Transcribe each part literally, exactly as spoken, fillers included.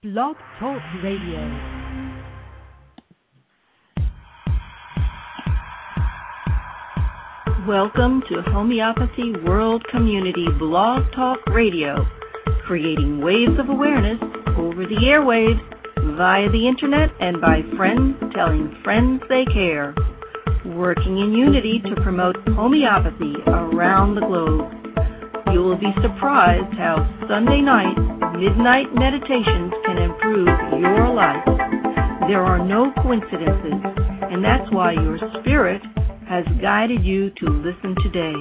Blog Talk Radio. Welcome to Homeopathy World Community Blog Talk Radio, creating waves of awareness over the airwaves, via the internet, and by friends telling friends they care. Working in unity to promote homeopathy around the globe. You will be surprised how Sunday night midnight meditations can improve your life. There are no coincidences, and that's why your spirit has guided you to listen today.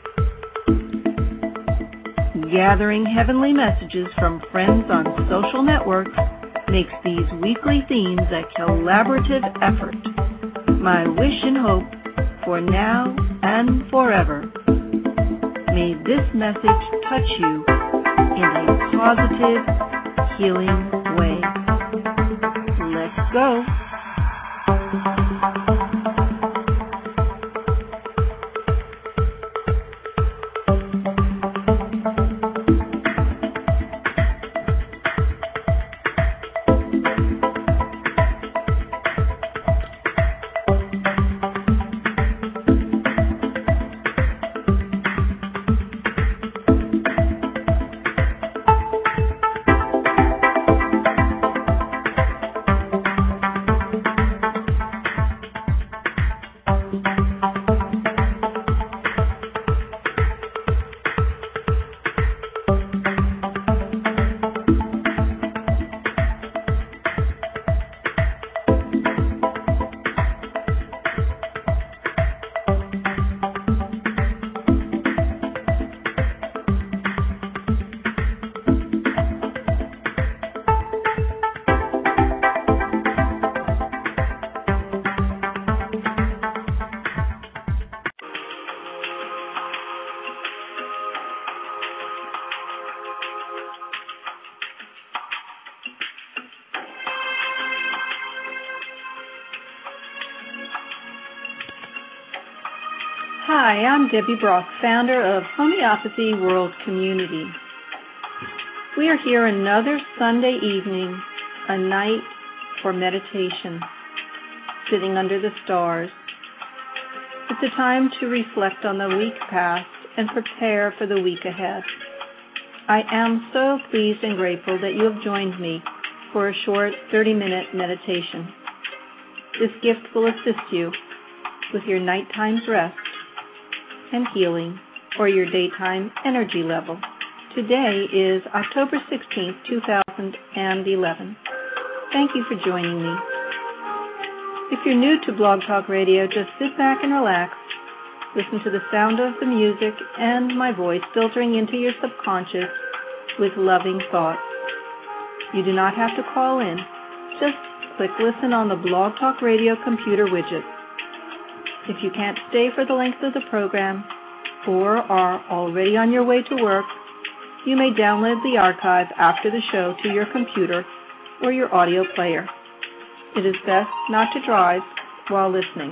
Gathering heavenly messages from friends on social networks makes these weekly themes a collaborative effort. My wish and hope for now and forever. May this message touch you in a positive, healing way. Let's go. Hi, I'm Debbie Brock, founder of Homeopathy World Community. We are here another Sunday evening, a night for meditation, sitting under the stars. It's a time to reflect on the week past and prepare for the week ahead. I am so pleased and grateful that you have joined me for a short thirty-minute meditation. This gift will assist you with your nighttime's rest and healing, or your daytime energy level. Today is October sixteenth, two thousand eleven. Thank you for joining me. If you're new to Blog Talk Radio, just sit back and relax. Listen to the sound of the music and my voice filtering into your subconscious with loving thoughts. You do not have to call in. Just click listen on the Blog Talk Radio computer widget. If you can't stay for the length of the program or are already on your way to work, you may download the archive after the show to your computer or your audio player. It is best not to drive while listening.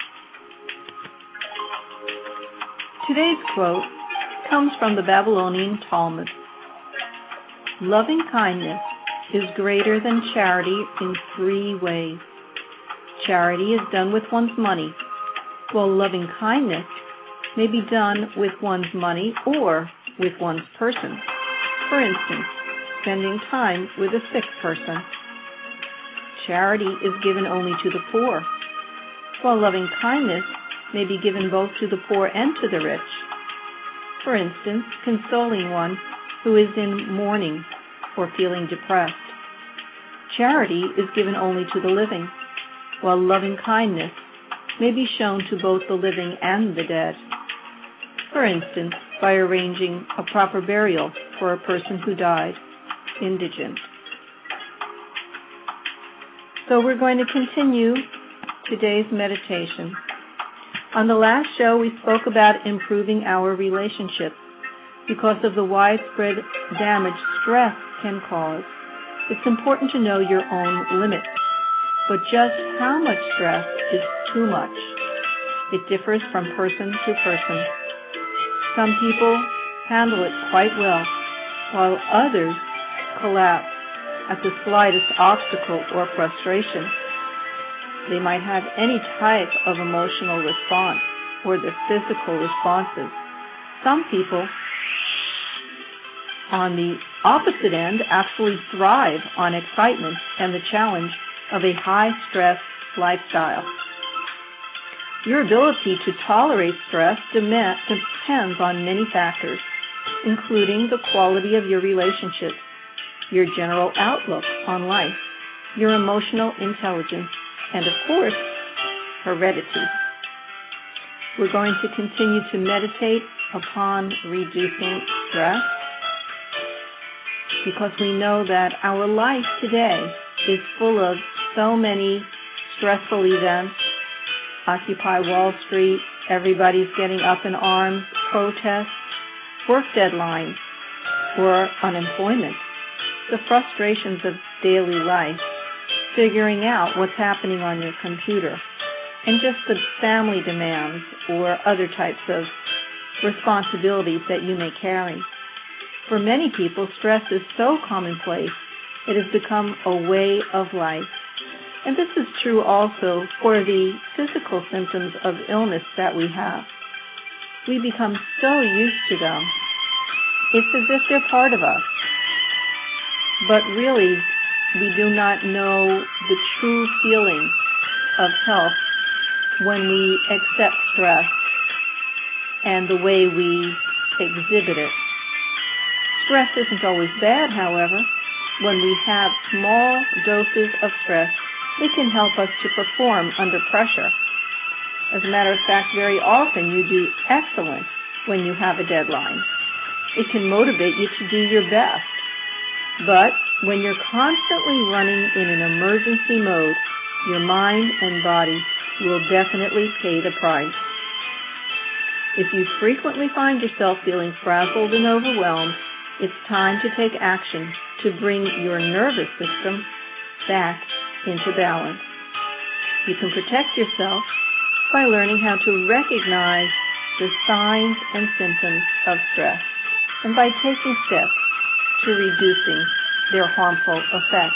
Today's quote comes from the Babylonian Talmud. Loving kindness is greater than charity in three ways. Charity is done with one's money, while loving kindness may be done with one's money or with one's person. For instance, spending time with a sick person. Charity is given only to the poor, while loving kindness may be given both to the poor and to the rich. For instance, consoling one who is in mourning or feeling depressed. Charity is given only to the living, while loving kindness may be shown to both the living and the dead. For instance, by arranging a proper burial for a person who died indigent. So we're going to continue today's meditation. On the last show, we spoke about improving our relationships because of the widespread damage stress can cause. It's important to know your own limits, but just how much stress is too much. It differs from person to person. Some people handle it quite well, while others collapse at the slightest obstacle or frustration. They might have any type of emotional response or the physical responses. Some people on the opposite end actually thrive on excitement and the challenge of a high-stress lifestyle. Your ability to tolerate stress depends on many factors, including the quality of your relationships, your general outlook on life, your emotional intelligence, and of course, heredity. We're going to continue to meditate upon reducing stress because we know that our life today is full of so many stressful events. Occupy Wall Street, everybody's getting up in arms, protests, work deadlines, or unemployment, the frustrations of daily life, figuring out what's happening on your computer, and just the family demands or other types of responsibilities that you may carry. For many people, stress is so commonplace, it has become a way of life. And this is true also for the physical symptoms of illness that we have. We become so used to them. It's as if they're part of us. But really, we do not know the true feeling of health when we accept stress and the way we exhibit it. Stress isn't always bad, however. When we have small doses of stress, it can help us to perform under pressure. As a matter of fact, very often you do excellent when you have a deadline. It can motivate you to do your best. But when you're constantly running in an emergency mode, your mind and body will definitely pay the price. If you frequently find yourself feeling frazzled and overwhelmed, it's time to take action to bring your nervous system back into balance. You can protect yourself by learning how to recognize the signs and symptoms of stress and by taking steps to reducing their harmful effects.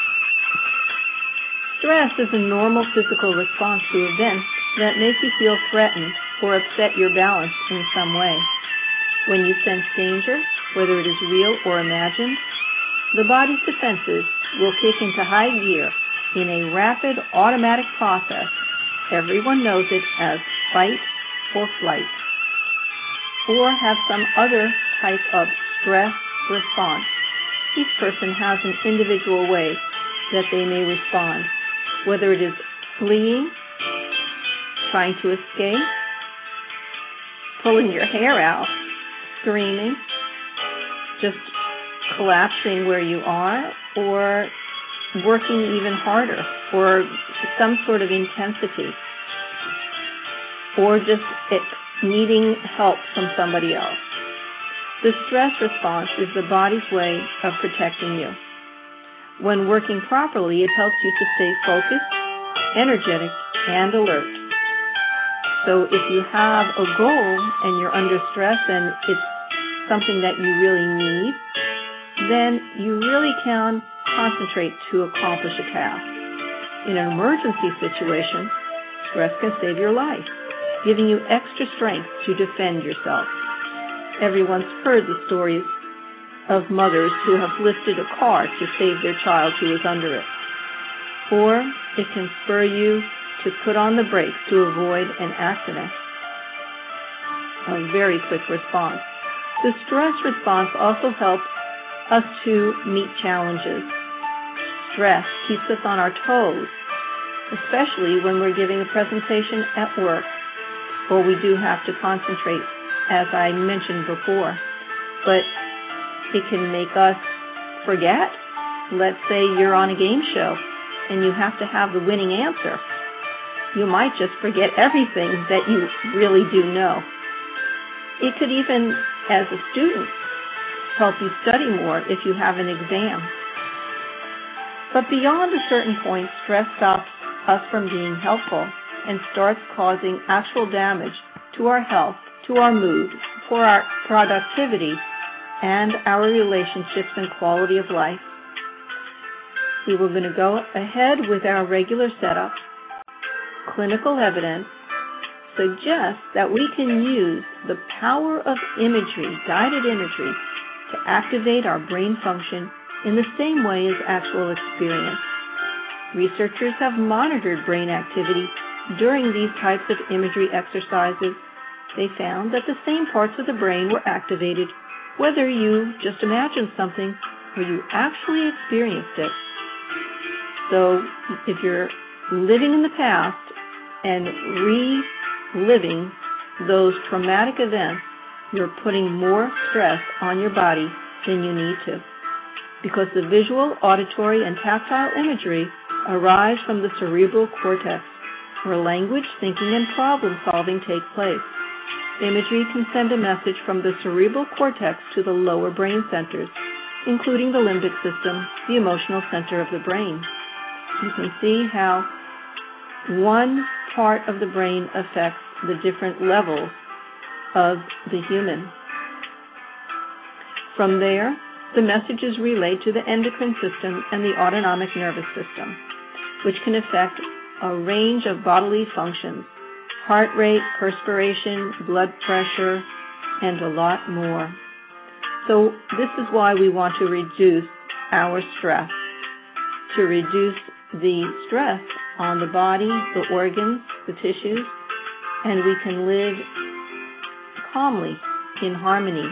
Stress is a normal physical response to events that make you feel threatened or upset your balance in some way. When you sense danger, whether it is real or imagined, the body's defenses will kick into high gear in a rapid automatic process. Everyone knows it as fight or flight, or have some other type of stress response. Each person has an individual way that they may respond, whether it is fleeing, trying to escape, pulling your hair out, screaming, just collapsing where you are, or working even harder, or some sort of intensity, or just needing help from somebody else. The stress response is the body's way of protecting you. When working properly, it helps you to stay focused, energetic, and alert. So if you have a goal and you're under stress and it's something that you really need, then you really can concentrate to accomplish a task. In an emergency situation, stress can save your life, giving you extra strength to defend yourself. Everyone's heard the stories of mothers who have lifted a car to save their child who was under it. Or it can spur you to put on the brakes to avoid an accident. A very quick response. The stress response also helps us to meet challenges. Stress keeps us on our toes, especially when we're giving a presentation at work, or we do have to concentrate, as I mentioned before. But it can make us forget. Let's say you're on a game show and you have to have the winning answer. You might just forget everything that you really do know. It could even, as a student, help you study more if you have an exam. But beyond a certain point, stress stops us from being helpful and starts causing actual damage to our health, to our mood, for our productivity, and our relationships and quality of life. we were going to go ahead with our regular setup. Clinical evidence suggests that we can use the power of imagery, guided imagery, to activate our brain function in the same way as actual experience. Researchers have monitored brain activity during these types of imagery exercises. They found that the same parts of the brain were activated whether you just imagined something or you actually experienced it. So if you're living in the past and reliving those traumatic events, you're putting more stress on your body than you need to, because the visual, auditory, and tactile imagery arise from the cerebral cortex, where language, thinking, and problem-solving take place. Imagery can send a message from the cerebral cortex to the lower brain centers, including the limbic system, the emotional center of the brain. You can see how one part of the brain affects the different levels of the human. From there, the message is relayed to the endocrine system and the autonomic nervous system, which can affect a range of bodily functions: heart rate, perspiration, blood pressure, and a lot more. So this is why we want to reduce our stress, to reduce the stress on the body, the organs, the tissues, and we can live calmly, in harmony,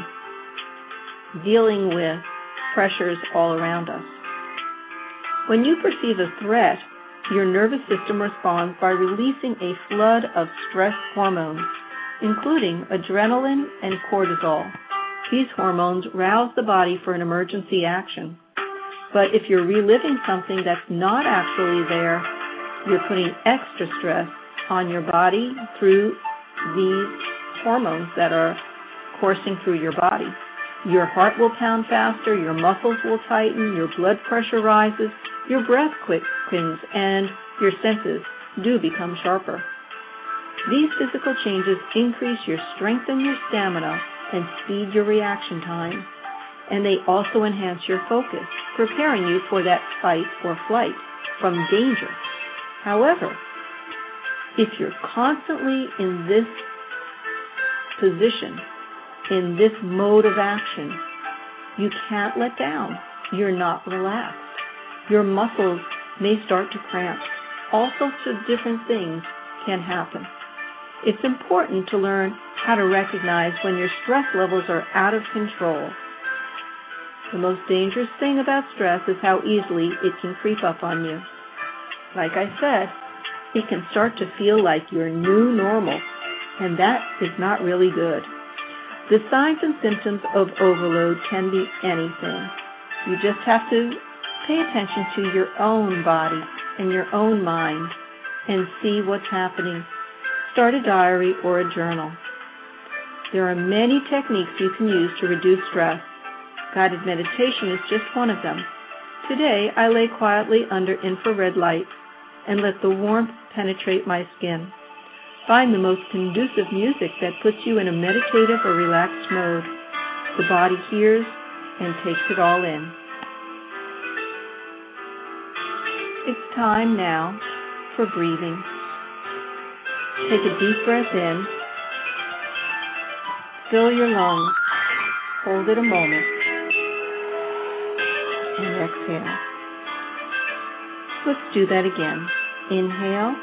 dealing with pressures all around us. When you perceive a threat, your nervous system responds by releasing a flood of stress hormones, including adrenaline and cortisol. These hormones rouse the body for an emergency action. But if you're reliving something that's not actually there, you're putting extra stress on your body through these hormones that are coursing through your body. Your heart will pound faster, your muscles will tighten, your blood pressure rises, your breath quickens, and your senses do become sharper. These physical changes increase your strength and your stamina and speed your reaction time, and they also enhance your focus, preparing you for that fight or flight from danger. However, if you're constantly in this position, in this mode of action, you can't let down. You're not relaxed. Your muscles may start to cramp. All sorts of different things can happen. It's important to learn how to recognize when your stress levels are out of control. The most dangerous thing about stress is how easily it can creep up on you. Like I said, it can start to feel like your new normal, and that is not really good. The signs and symptoms of overload can be anything. You just have to pay attention to your own body and your own mind and see what's happening. Start a diary or a journal. There are many techniques you can use to reduce stress. Guided meditation is just one of them. Today, I lay quietly under infrared light and let the warmth penetrate my skin. Find the most conducive music that puts you in a meditative or relaxed mode. The body hears and takes it all in. It's time now for breathing. Take a deep breath in. Fill your lungs. Hold it a moment. And exhale. Let's do that again. Inhale.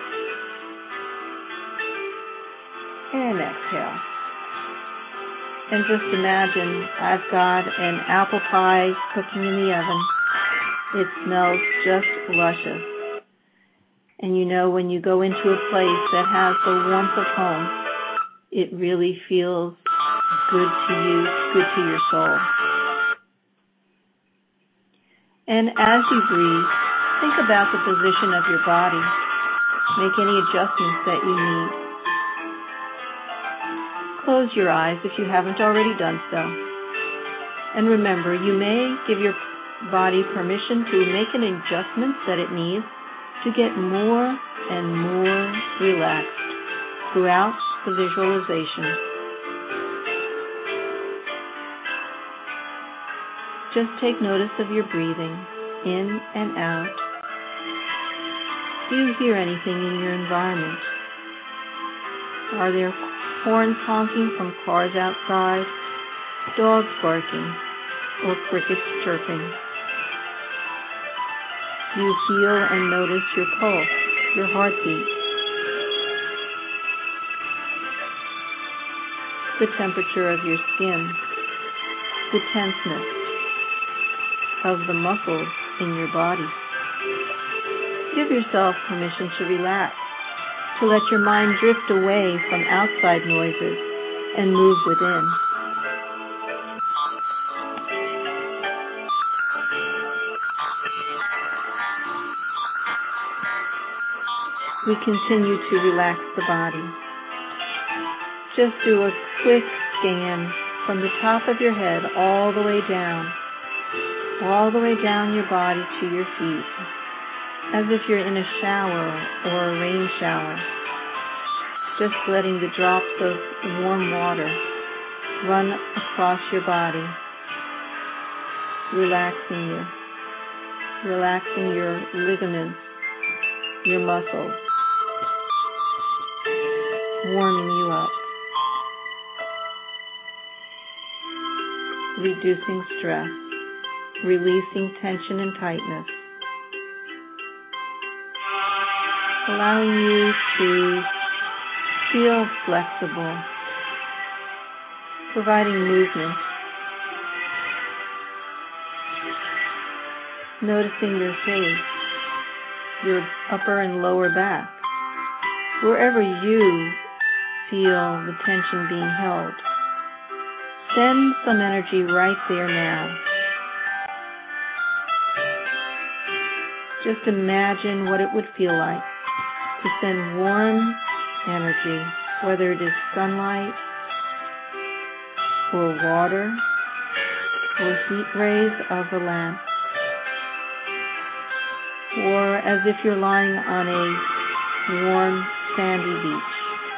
And exhale. And just imagine I've got an apple pie cooking in the oven. It smells just luscious. And you know, when you go into a place that has the warmth of home, it really feels good to you, good to your soul. And as you breathe, think about the position of your body. Make any adjustments that you need. Close your eyes if you haven't already done so. And remember, you may give your body permission to make an adjustment that it needs to get more and more relaxed throughout the visualization. Just take notice of your breathing. in and out. Do you hear anything in your environment? Are there horns honking from cars outside, dogs barking, or crickets chirping? Do you feel and notice your pulse, your heartbeat, the temperature of your skin, the tenseness of the muscles in your body? Give yourself permission to relax, to let your mind drift away from outside noises and move within. We continue to relax the body. Just do a quick scan from the top of your head all the way down, all the way down your body to your feet, as if you're in a shower or a rain shower, just letting the drops of warm water run across your body, relaxing you, relaxing your ligaments, your muscles, warming you up, reducing stress, releasing tension and tightness, allowing you to feel flexible, providing movement, noticing your face, your upper and lower back, wherever you feel the tension being held. Send some energy right there now. Just imagine what it would feel like to send warm energy, whether it is sunlight or water or heat rays of a lamp, or as if you're lying on a warm, sandy beach.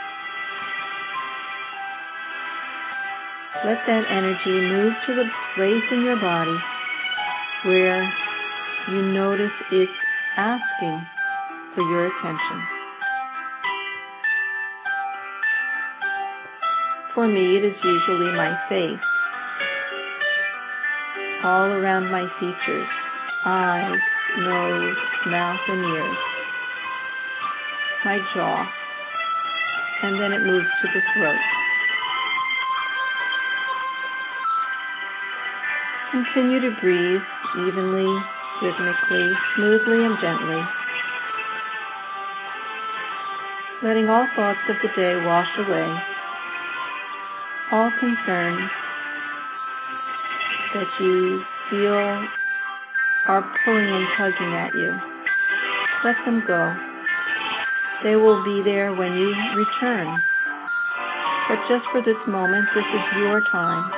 Let that energy move to the place in your body where you notice it's asking for your attention. For me, it is usually my face, all around my features, eyes, nose, mouth, and ears, my jaw, and then it moves to the throat. Continue to breathe evenly, rhythmically, smoothly, and gently, letting all thoughts of the day wash away, all concerns that you feel are pulling and tugging at you. Let them go. They will be there when you return. But just for this moment, this is your time.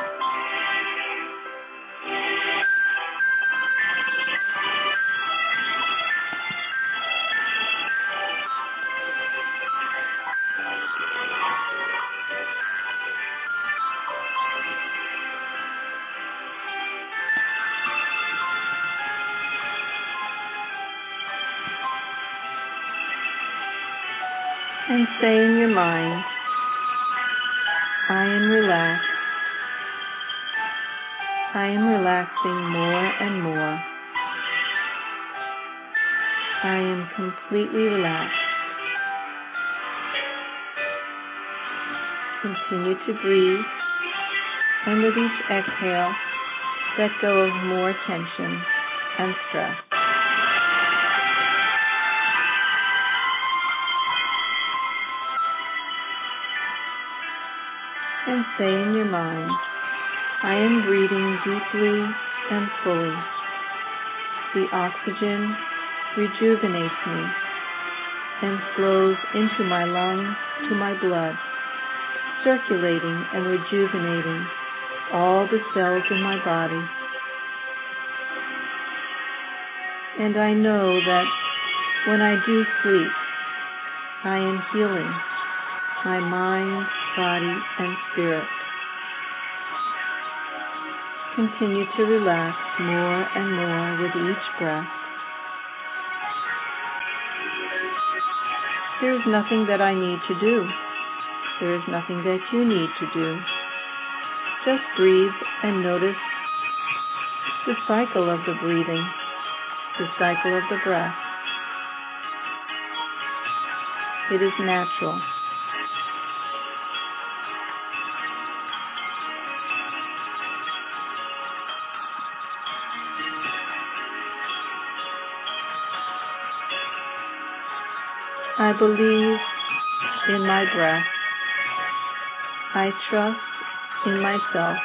And say in your mind, I am relaxed. I am relaxing more and more. I am completely relaxed. Continue to breathe, and with each exhale, let go of more tension and stress. And say in your mind, I am breathing deeply and fully. The oxygen rejuvenates me and flows into my lungs, to my blood, circulating and rejuvenating all the cells in my body. And I know that when I do sleep, I am healing my mind, body, and spirit. Continue to relax more and more with each breath. There is nothing that I need to do. There is nothing that you need to do. Just breathe and notice the cycle of the breathing, the cycle of the breath. It is natural. I believe in my breath. I trust in myself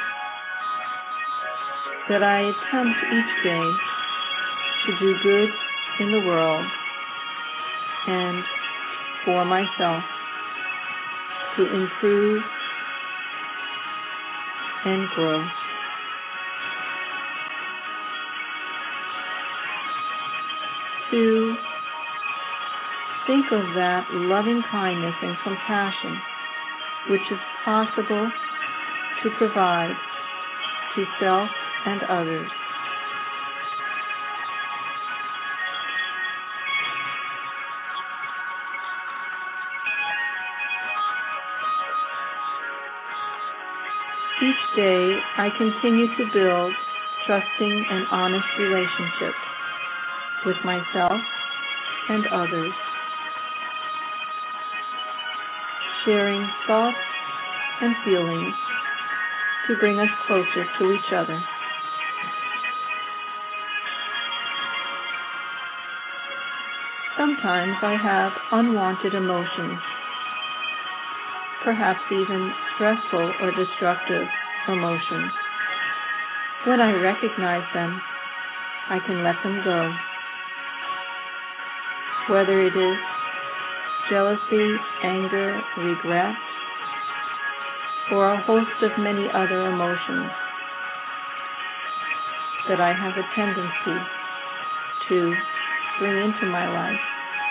that I attempt each day to do good in the world and for myself, to improve and grow. To think of that loving kindness and compassion which is possible to provide to self and others. Each day I continue to build trusting and honest relationships with myself and others, sharing thoughts and feelings to bring us closer to each other. Sometimes I have unwanted emotions, perhaps even stressful or destructive emotions. When I recognize them, I can let them go. Whether it is jealousy, anger, regret, or a host of many other emotions that I have a tendency to bring into my life.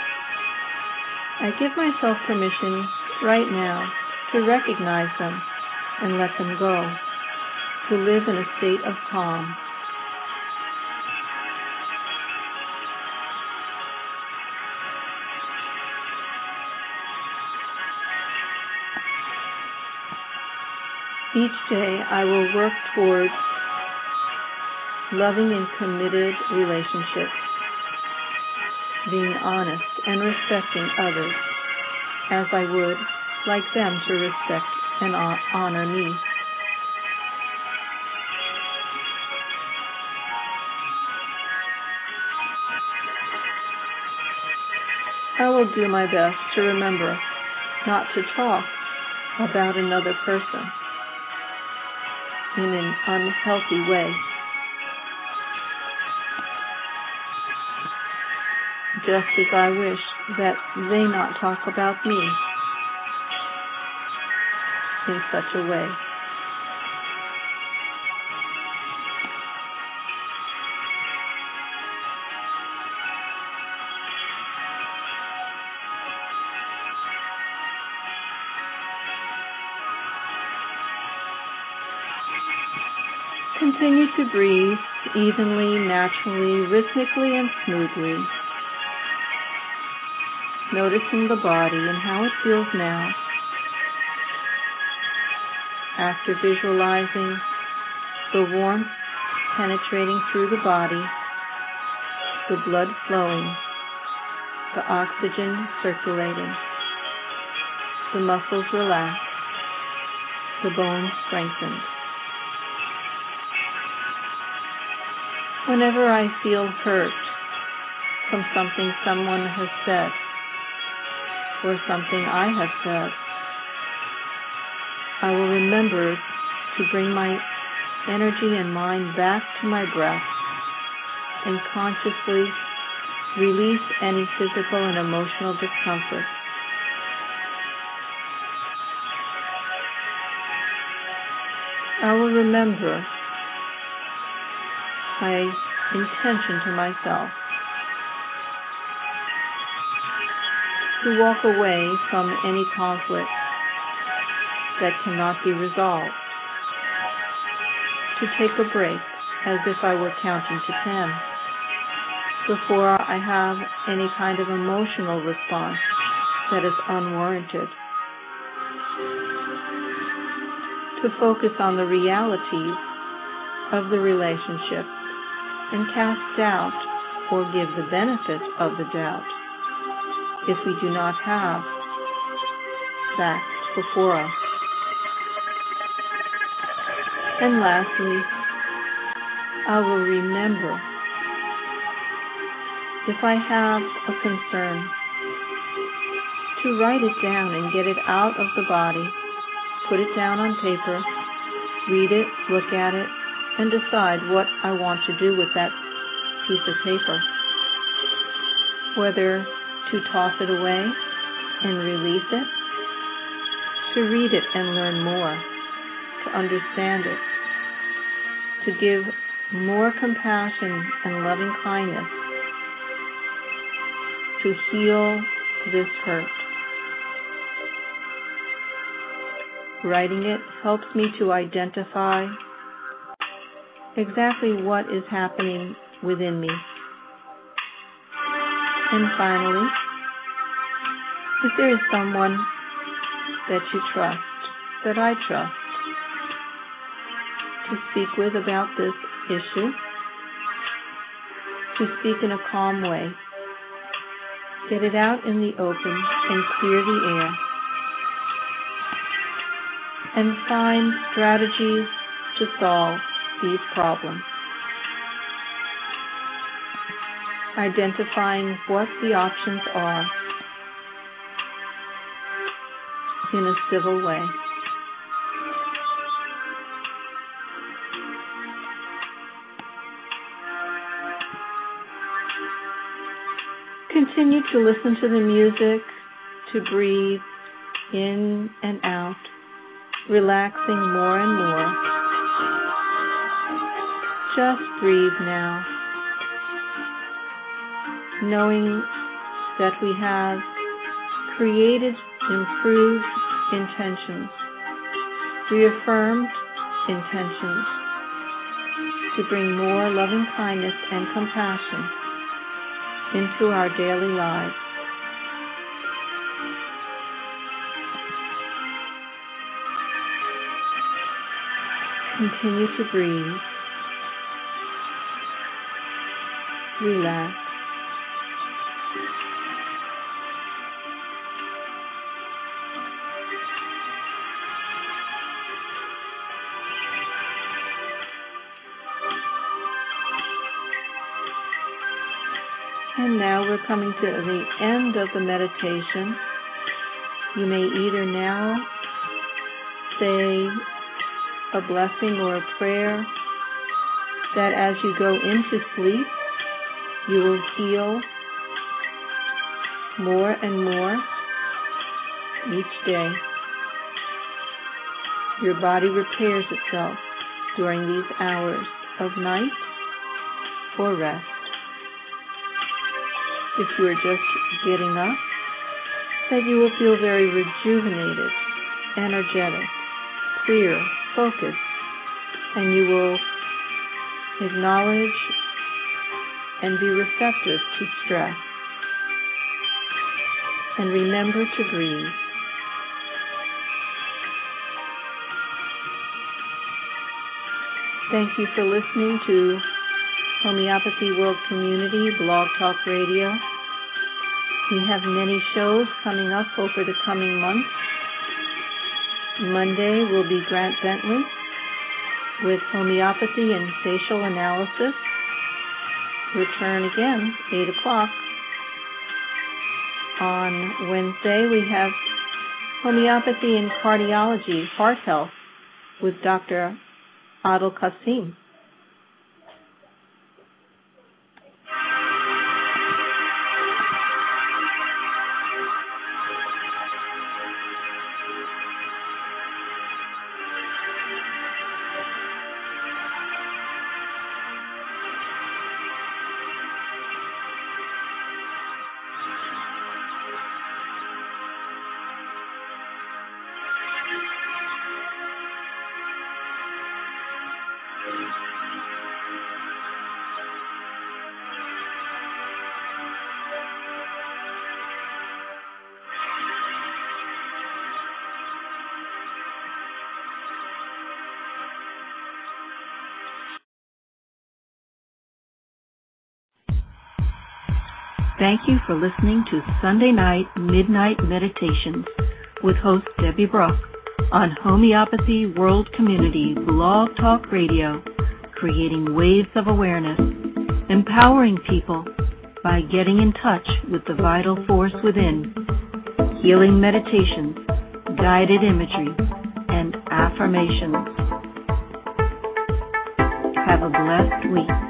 I give myself permission right now to recognize them and let them go, to live in a state of calm. Each day I will work towards loving and committed relationships, being honest and respecting others as I would like them to respect and honor me. I will do my best to remember not to talk about another person in an unhealthy way. Just as I wish that they not talk about me in such a way. Continue to breathe evenly, naturally, rhythmically, and smoothly, noticing the body and how it feels now. After visualizing the warmth penetrating through the body, the blood flowing, the oxygen circulating, the muscles relaxed, the bones strengthened. Whenever I feel hurt from something someone has said or something I have said, I will remember to bring my energy and mind back to my breath and consciously release any physical and emotional discomfort. I will remember my intention to myself to walk away from any conflict that cannot be resolved, to take a break as if I were counting to ten, before I have any kind of emotional response that is unwarranted. To focus on the realities of the relationship and cast doubt or give the benefit of the doubt if we do not have facts before us. And lastly, I will remember if I have a concern to write it down and get it out of the body, put it down on paper, read it, look at it, and decide what I want to do with that piece of paper. Whether to toss it away and release it, to read it and learn more, to understand it, to give more compassion and loving kindness, to heal this hurt. Writing it helps me to identify exactly what is happening within me. And finally, if there is someone that you trust, that I trust, to speak with about this issue, to speak in a calm way, get it out in the open and clear the air, and find strategies to solve these problems. Identifying what the options are in a civil way. Continue to listen to the music, to breathe in and out, relaxing more and more. Just breathe now, knowing that we have created improved intentions, reaffirmed intentions to bring more loving kindness and compassion into our daily lives. Continue to breathe, relax, and now we're coming to the end of the meditation. You may either now say a blessing or a prayer that as you go into sleep, you will heal more and more each day. Your body repairs itself during these hours of night or rest. If you are just getting up, that you will feel very rejuvenated, energetic, clear, focused, and you will acknowledge and be receptive to stress. And remember to breathe. Thank you for listening to Homeopathy World Community Blog Talk Radio. We have many shows coming up over the coming months. Monday will be Grant Bentley with Homeopathy and Facial Analysis. Return again, eight o'clock. On Wednesday, we have Homeopathy and Cardiology, Heart Health, with Doctor Adil Qasim. Thank you. Thank you for listening to Sunday Night Midnight Meditations with host Debbie Bruff on Homeopathy World Community Blog Talk Radio, creating waves of awareness, empowering people by getting in touch with the vital force within, healing meditations, guided imagery, and affirmations. Have a blessed week.